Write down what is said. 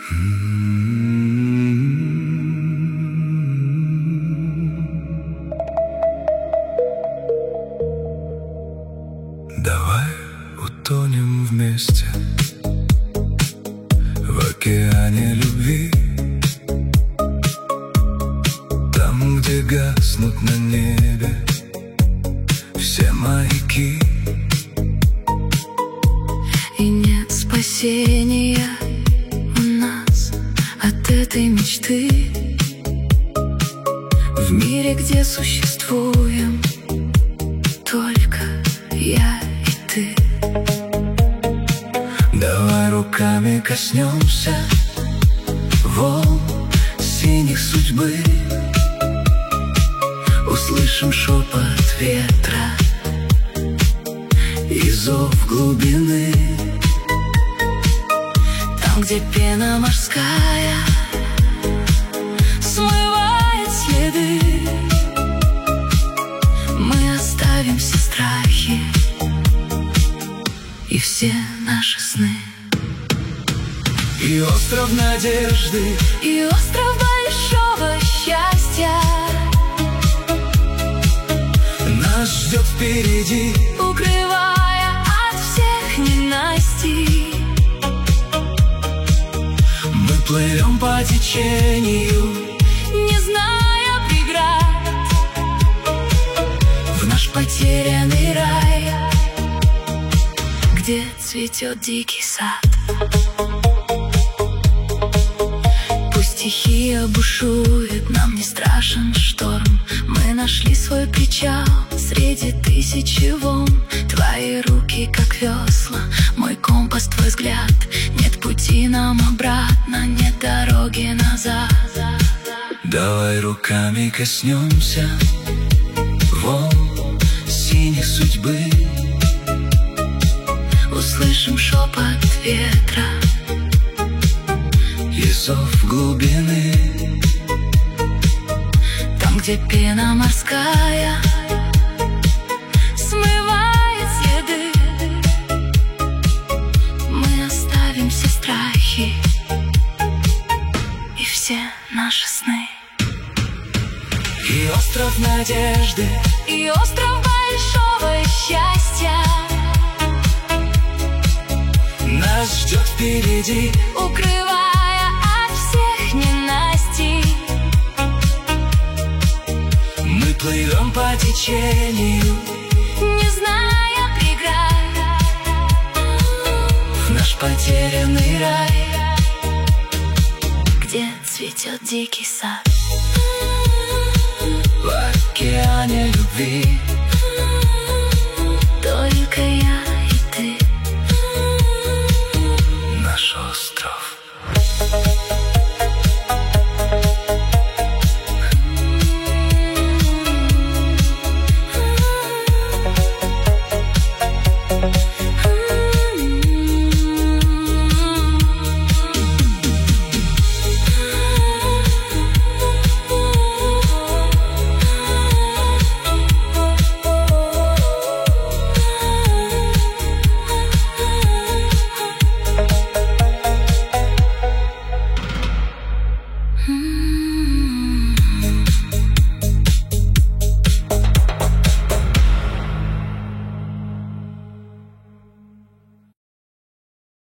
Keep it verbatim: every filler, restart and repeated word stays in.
Давай утонем вместе в океане любви, там, где гаснут на небе все маяки. И нет спасения у нас от этой мечты, в мире, где существуем только я и ты. Давай руками коснемся волн синих судьбы, услышим шепот ветра и зов глубины, там, где пена морская смывает следы. Мы оставим все страхи и все наши сны. И остров надежды, и остров большого счастья нас ждет впереди, укрывая от всех ненастий. мы плывем по течению, не зная преград, в наш потерянный рай, где цветет дикий сад. Пусть стихия бушует, нам не страшен шторм. Мы нашли свой причал среди тысячи волн. Твои руки, как весла, мой компас, твой взгляд. Нет пути нам обратно, нет дороги назад. Давай руками коснемся волн синих судьбы, услышим шепот ветра и зов глубины, там, где пена морская смывает следы. Мы оставим все страхи и все наши сны. И остров надежды, и остров большого счастья нас ждет впереди, укрывая от всех ненастий. мы плывем по течению, Не зная преград, в наш потерянный рай, где цветет дикий сад. в океане любви Только я